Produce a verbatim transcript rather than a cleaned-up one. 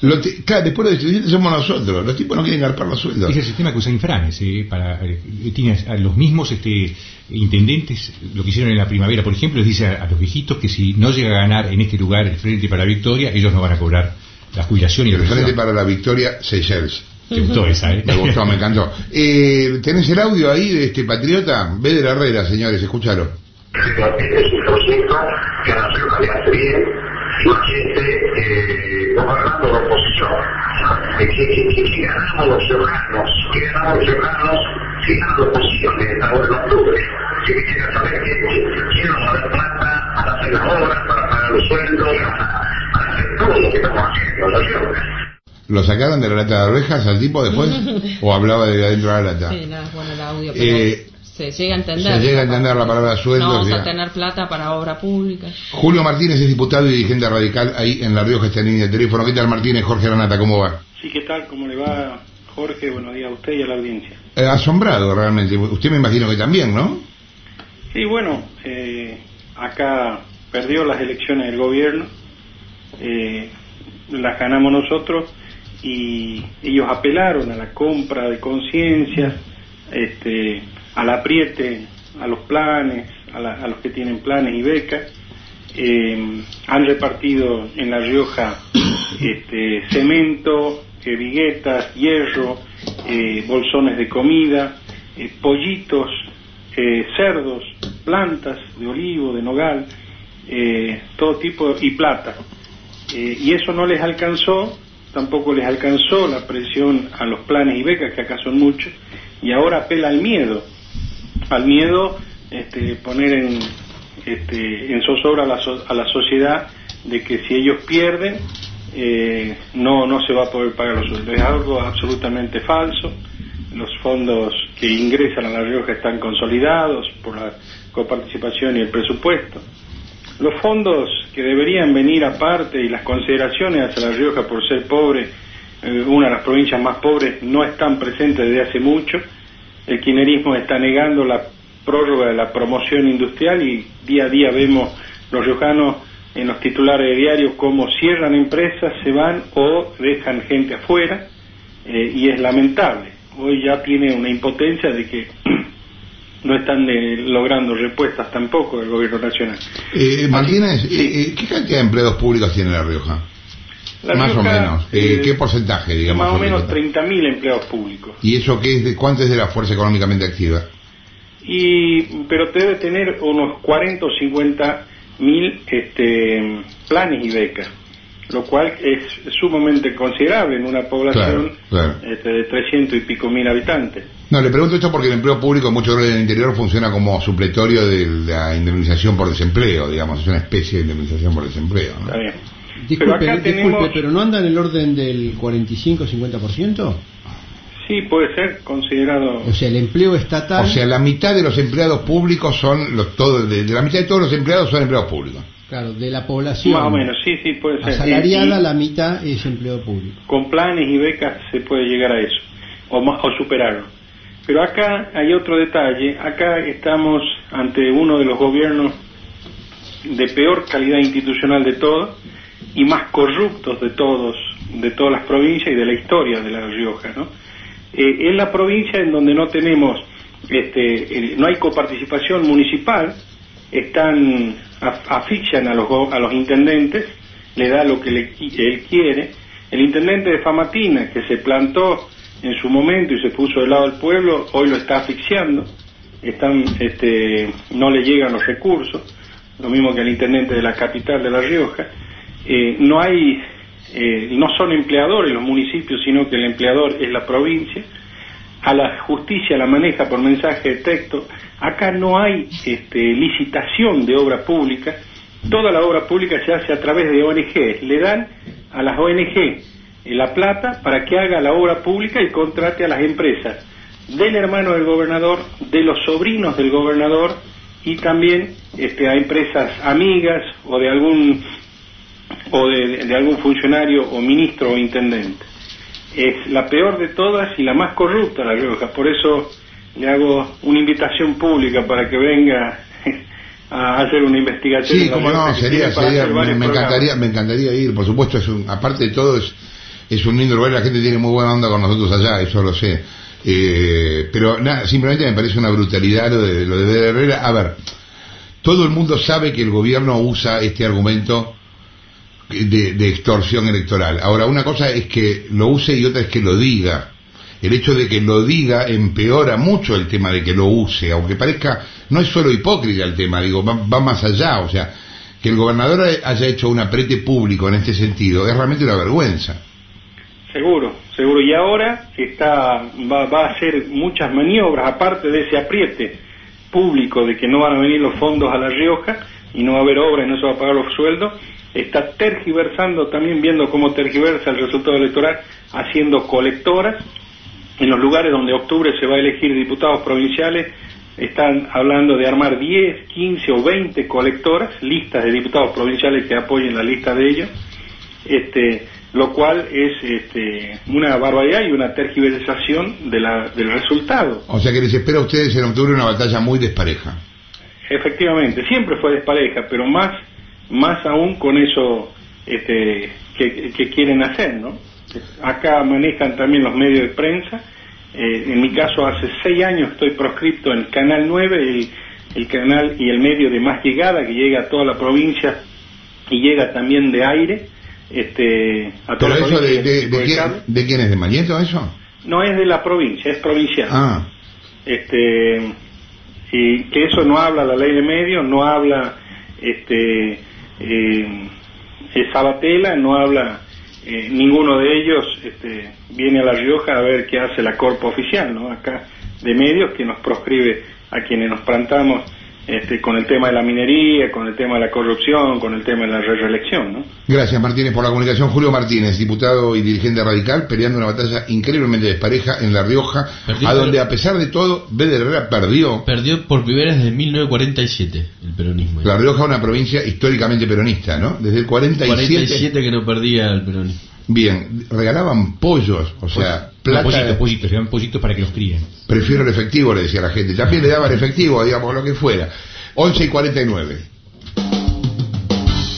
Lo te, claro, después los distribuyentes somos nosotros, los tipos no quieren garpar los sueldos. Es el sistema que usa Infranes, ¿eh? Para, eh, tiene a los mismos este, intendentes, lo que hicieron en la primavera, por ejemplo, les dice a, a los viejitos que si no llega a ganar en este lugar el Frente para la Victoria, ellos no van a cobrar la jubilación y el la Frente pensión. para la Victoria, Seychelles. Te gustó esa, ¿eh? Me gustó, me encantó. Eh, ¿Tenés el audio ahí de este patriota? Ve de la Herrera, señores, escúchalo. Es un proyecto que a la Rioja le hace bien. Imagínense, eh, gobernando la oposición. ¿Qué, qué, qué, qué ganamos los ciudadanos? ¿Qué ganamos los ciudadanos si ganan la oposición en ahora en octubre? Si quisiera saber que quiero saber plata para hacer las obras, para pagar los sueldos, para, para hacer todo lo que estamos haciendo en la Rioja. ¿Lo sacaron de la lata de ovejas al tipo después? ¿O hablaba de adentro de la lata? Sí, no, bueno, el audio, pero Eh, se llega a entender. Se llega a entender la palabra sueldo. No vamos ya. a tener plata para obra pública. Julio Martínez es diputado y dirigente radical ahí en La Rioja, está en línea de teléfono. ¿Qué tal, Martínez? Jorge Granata, ¿cómo va? Sí, ¿qué tal? ¿Cómo le va, Jorge? Buenos días a usted y a la audiencia. Eh, asombrado, realmente. Usted me imagino que también, ¿no? Sí, bueno, eh, acá perdió las elecciones del gobierno, eh, las ganamos nosotros y ellos apelaron a la compra de conciencia, este, al apriete, a los planes, a, la, a los que tienen planes y becas. Eh, han repartido en La Rioja este, cemento, eh, viguetas, hierro, eh, bolsones de comida, eh, pollitos, eh, cerdos, plantas de olivo, de nogal, eh, todo tipo, y plata. Eh, y eso no les alcanzó, tampoco les alcanzó la presión a los planes y becas, que acá son muchos, y ahora apela al miedo, al miedo, este, poner en, este, en zozobra a la, so, a la sociedad de que si ellos pierden, eh, no, no se va a poder pagar los sueldos. Es algo absolutamente falso. Los fondos que ingresan a La Rioja están consolidados por la coparticipación y el presupuesto. Los fondos que deberían venir aparte y las consideraciones hacia La Rioja por ser pobre, eh, una de las provincias más pobres, no están presentes desde hace mucho. El kirchnerismo está negando la prórroga de la promoción industrial y día a día vemos los riojanos en los titulares de diarios cómo cierran empresas, se van o dejan gente afuera, eh, y es lamentable. Hoy ya tiene una impotencia de que no están de, logrando respuestas tampoco del gobierno nacional. Eh, Martínez, sí. eh, ¿qué cantidad de empleados públicos tiene La Rioja? La más Rioja, o menos. Eh, eh, ¿Qué porcentaje, digamos? Más o menos treinta mil empleados públicos. ¿Y eso qué es de, cuánto es de la fuerza económicamente activa? Y pero debe tener unos cuarenta o cincuenta mil este, planes y becas, lo cual es sumamente considerable en una población claro, claro. Este, de trescientos y pico mil habitantes. No, le pregunto esto porque el empleo público en muchos lugares del interior funciona como supletorio de la indemnización por desempleo, digamos, es una especie de indemnización por desempleo, ¿no? Está bien. Disculpe, pero acá disculpe, tenemos... pero ¿no anda en el orden del cuarenta y cinco a cincuenta por ciento? Sí, puede ser considerado... O sea, el empleo estatal... O sea, la mitad de los empleados públicos son, los todo, de, de la mitad de todos los empleados son empleados públicos. Claro, de la población. Más o menos, sí, sí, puede ser. Asalariada, Y, la mitad es empleo público. Con planes y becas se puede llegar a eso, o, más, o superarlo. Pero acá hay otro detalle, acá estamos ante uno de los gobiernos de peor calidad institucional de todos y más corruptos de todos, de todas las provincias y de la historia de La Rioja, ¿no? Eh, es la provincia en donde no tenemos, este, eh, no hay coparticipación municipal, están asfixian a los a los intendentes, le da lo que le, él quiere. El intendente de Famatina, que se plantó en su momento y se puso del lado del pueblo, hoy lo está asfixiando, están, este, no le llegan los recursos, lo mismo que el intendente de la capital de La Rioja. Eh, no hay, eh, no son empleadores los municipios, sino que el empleador es la provincia. A la justicia la maneja por mensaje de texto. Acá no hay este, licitación de obra pública, toda la obra pública se hace a través de O N G, le dan a las O N G la plata para que haga la obra pública y contrate a las empresas del hermano del gobernador, de los sobrinos del gobernador y también este, a empresas amigas o de algún o de, de algún funcionario o ministro o intendente. Es la peor de todas y la más corrupta La Rioja, por eso le hago una invitación pública para que venga a hacer una investigación. Sí, como no, sería, sería me, me encantaría, me encantaría ir, por supuesto, es un, aparte de todo es es un lindo lugar, la gente tiene muy buena onda con nosotros allá, eso lo sé. Eh, pero nada, simplemente me parece una brutalidad lo de, lo de Beder Herrera. A ver, todo el mundo sabe que el gobierno usa este argumento de, de extorsión electoral. Ahora, una cosa es que lo use y otra es que lo diga. El hecho de que lo diga empeora mucho el tema de que lo use, aunque parezca, no es solo hipócrita el tema, digo, va, va más allá, o sea, que el gobernador haya hecho un aprete público en este sentido es realmente una vergüenza. Seguro, seguro, y ahora está va, va a hacer muchas maniobras, aparte de ese apriete público de que no van a venir los fondos a La Rioja y no va a haber obra y no se va a pagar los sueldos, está tergiversando, también viendo cómo tergiversa el resultado electoral, haciendo colectoras en los lugares donde octubre se va a elegir diputados provinciales. Están hablando de armar diez, quince o veinte colectoras, listas de diputados provinciales que apoyen la lista de ellos, este, lo cual es este, una barbaridad y una tergiversación de la, del resultado. O sea que les espera a ustedes en octubre una batalla muy despareja. Efectivamente, siempre fue despareja, pero más, más aún con eso este, que, que quieren hacer, ¿no? Acá manejan también los medios de prensa. Eh, en mi caso, hace seis años estoy proscripto en Canal nueve, el, el canal y el medio de más llegada que llega a toda la provincia y llega también de aire este, a toda ¿Pero la eso provincia. de, de, de, quién, ¿de quién es? ¿De Mañeto eso? No es de la provincia, es provincial. Ah. Este, y que eso no habla la ley de medios, no habla este, eh, Sabatella, no habla... Eh, ninguno de ellos este, viene a La Rioja a ver qué hace la corpo oficial, ¿no? Acá de medios que nos proscribe a quienes nos plantamos este, con el tema de la minería, con el tema de la corrupción, con el tema de la reelección, ¿no? Gracias, Martínez, por la comunicación. Julio Martínez, diputado y dirigente radical, peleando una batalla increíblemente despareja en La Rioja, perdió, a donde, a pesar de todo, Beder Herrera perdió. Perdió por primera vez desde mil novecientos cuarenta y siete el peronismo. La Rioja es una provincia históricamente peronista, ¿no? Desde el cuarenta y siete... cuarenta y siete que no perdía el peronismo. Bien, regalaban pollos, o sea, pues, plata... No, pollitos, pollitos, le daban pollitos para que los críen. Prefiero el efectivo, le decía la gente. También le daban efectivo, digamos, lo que fuera. once y cuarenta y nueve.